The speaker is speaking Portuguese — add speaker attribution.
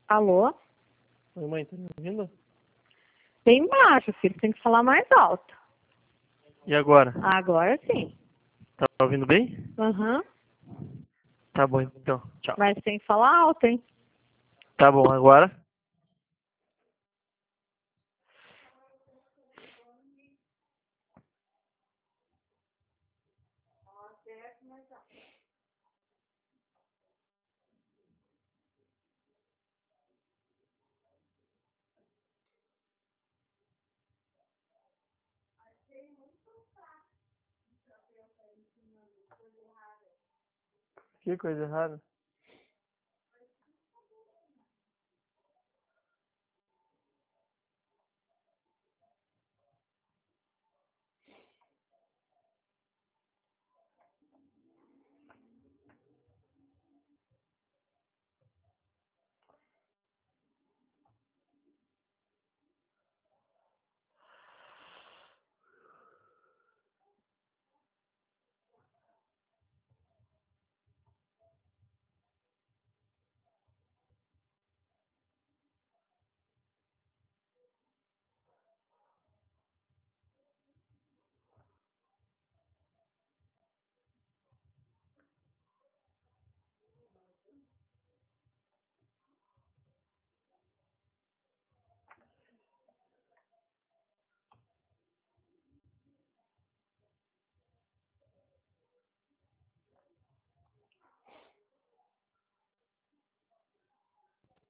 Speaker 1: Alô?
Speaker 2: Oi, mãe, tá me ouvindo?
Speaker 1: Bem baixo, filho. Tem que falar mais alto.
Speaker 2: E agora?
Speaker 1: Agora sim.
Speaker 2: Tá ouvindo bem?
Speaker 1: Aham.
Speaker 2: Tá bom, então. Tchau.
Speaker 1: Mas tem que falar alto, hein?
Speaker 2: Tá bom, agora? Que coisa errada.